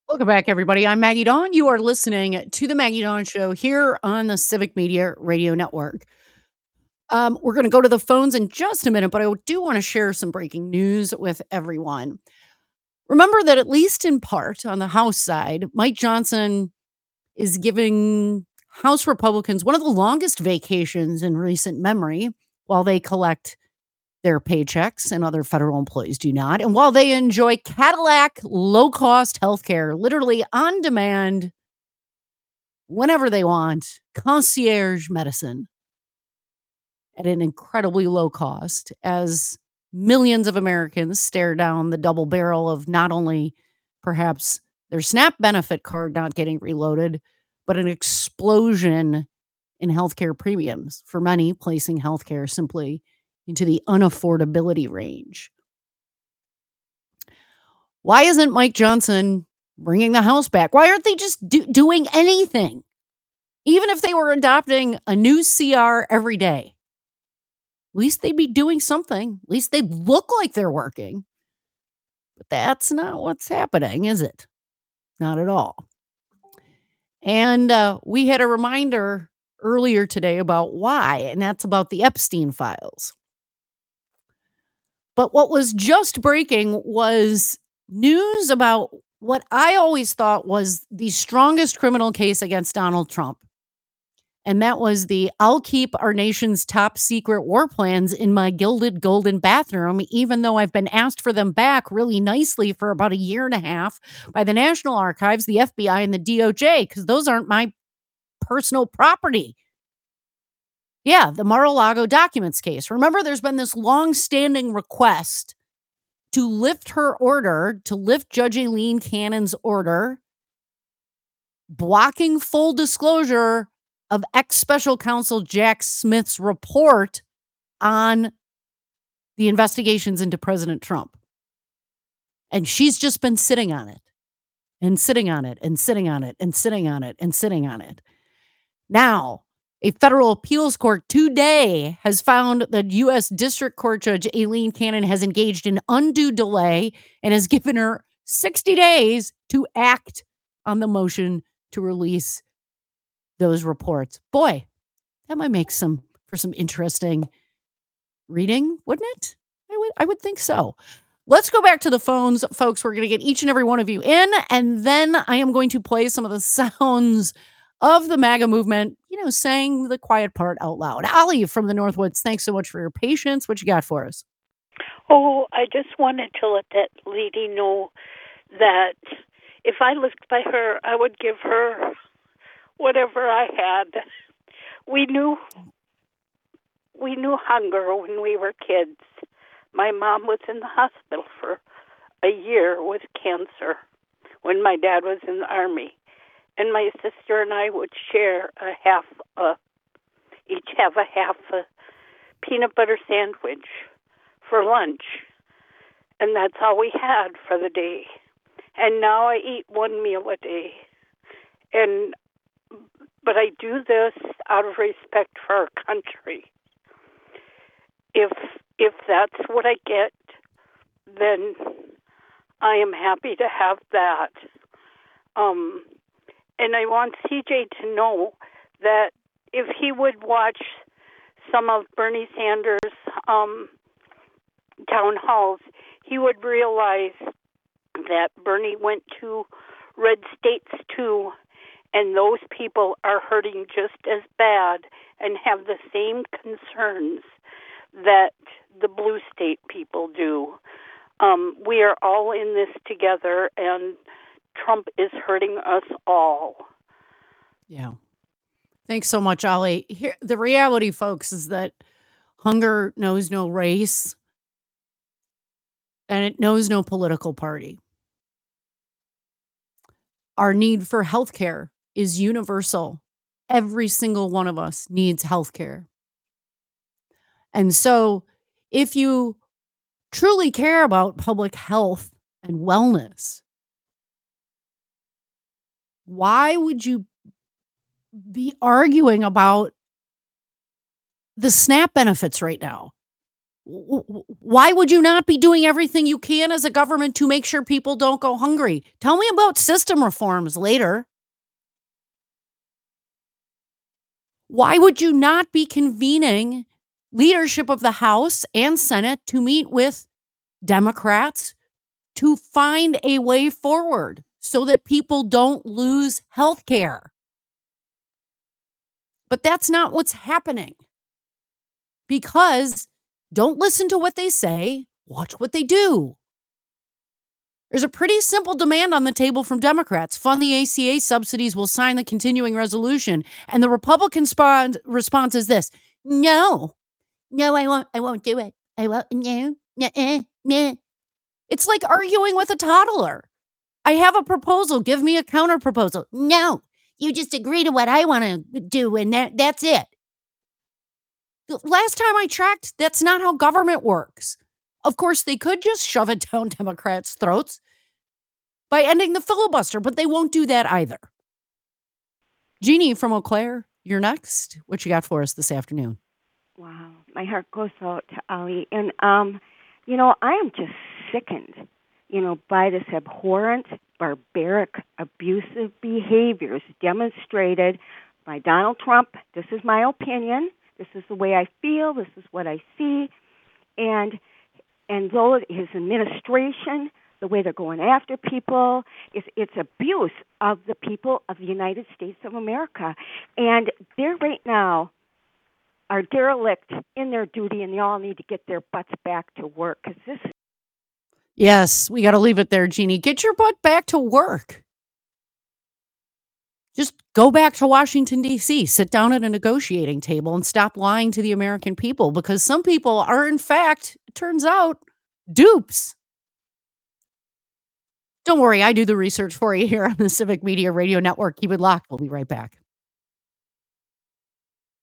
Welcome back, everybody. I'm Maggie Dawn. You are listening to the Maggie Dawn Show here on the Civic Media Radio Network. We're going to go to the phones in just a minute, but I do want to share some breaking news with everyone. Remember that, at least in part, on the House side, Mike Johnson is giving House Republicans one of the longest vacations in recent memory while they collect their paychecks and other federal employees do not. And while they enjoy Cadillac low cost healthcare, literally on demand, whenever they want, concierge medicine at an incredibly low cost, as millions of Americans stare down the double barrel of not only perhaps their SNAP benefit card not getting reloaded, but an explosion in healthcare premiums, for many placing healthcare simply into the unaffordability range. Why isn't Mike Johnson bringing the House back? Why aren't they just doing anything? Even if they were adopting a new CR every day, at least they'd be doing something. At least they'd look like they're working. But that's not what's happening, is it? Not at all. And we had a reminder earlier today about why, and that's about the Epstein files. But what was just breaking was news about what I always thought was the strongest criminal case against Donald Trump. And that was the "I'll keep our nation's top secret war plans in my gilded golden bathroom, even though I've been asked for them back really nicely for about a year and a half by the National Archives, the FBI, and the DOJ, because those aren't my personal property." Yeah, the Mar-a-Lago documents case. Remember, there's been this long-standing request to lift Judge Aileen Cannon's order, blocking full disclosure of ex-special counsel Jack Smith's report on the investigations into President Trump. And she's just been sitting on it and sitting on it and sitting on it and sitting on it and sitting on it. Now, a federal appeals court today has found that U.S. District Court Judge Aileen Cannon has engaged in undue delay and has given her 60 days to act on the motion to release those reports. Boy, that might make for some interesting reading, wouldn't it? I would think so. Let's go back to the phones, folks. We're going to get each and every one of you in, and then I am going to play some of the sounds of the MAGA movement, saying the quiet part out loud. Ali from the Northwoods, thanks so much for your patience. What you got for us? Oh, I just wanted to let that lady know that if I lived by her, I would give her whatever I had. We knew hunger when we were kids. My mom was in the hospital for a year with cancer when my dad was in the Army. And my sister and I would share each have a half a peanut butter sandwich for lunch. And that's all we had for the day. And now I eat one meal a day. But I do this out of respect for our country. If that's what I get, then I am happy to have that. And I want CJ to know that if he would watch some of Bernie Sanders' town halls, he would realize that Bernie went to red states too, and those people are hurting just as bad and have the same concerns that the blue state people do. We are all in this together, and Trump is hurting us all. Yeah. Thanks so much, Ali. Here, the reality, folks, is that hunger knows no race, and it knows no political party. Our need for healthcare is universal. Every single one of us needs healthcare. And so if you truly care about public health and wellness, why would you be arguing about the SNAP benefits right now? Why would you not be doing everything you can as a government to make sure people don't go hungry? Tell me about system reforms later. Why would you not be convening leadership of the House and Senate to meet with Democrats to find a way forward so that people don't lose health care? But that's not what's happening, because don't listen to what they say, watch what they do. There's a pretty simple demand on the table from Democrats. Fund the ACA subsidies, will sign the continuing resolution. And the Republican response is this: no, I won't do it. I won't, no, no. It's like arguing with a toddler. I have a proposal. Give me a counter proposal. No, you just agree to what I want to do, and that's it. The last time I checked, that's not how government works. Of course, they could just shove it down Democrats' throats by ending the filibuster, but they won't do that either. Jeannie from Eau Claire, you're next. What you got for us this afternoon? Wow, my heart goes out to Ali. And, I am just sickened, by this abhorrent, barbaric, abusive behaviors demonstrated by Donald Trump. This is my opinion. This is the way I feel. This is what I see. And though his administration, the way they're going after people, it's abuse of the people of the United States of America. And they're right now are derelict in their duty, and they all need to get their butts back to work, because this. Yes, we got to leave it there, Jeannie. Get your butt back to work. Just go back to Washington, D.C., sit down at a negotiating table and stop lying to the American people, because some people are, in fact, it turns out, dupes. Don't worry, I do the research for you here on the Civic Media Radio Network. Keep it locked. We'll be right back.